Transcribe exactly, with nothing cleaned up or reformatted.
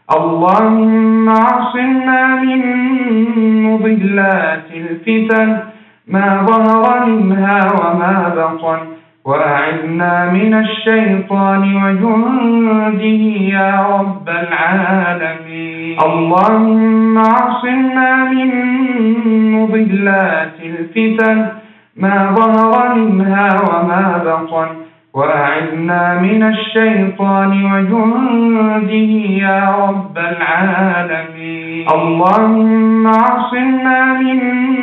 اللهم عصمنا من مضلات الفتن ما ظهر منها وما بطن، وأعذنا من الشيطان وجنده يا رب العالمين. اللهم عصمنا من مضلات الفتن ما ظهر منها وما بطن، وأعذنا من الشيطان وجنده يا رب العالمين. اللهم عصمنا من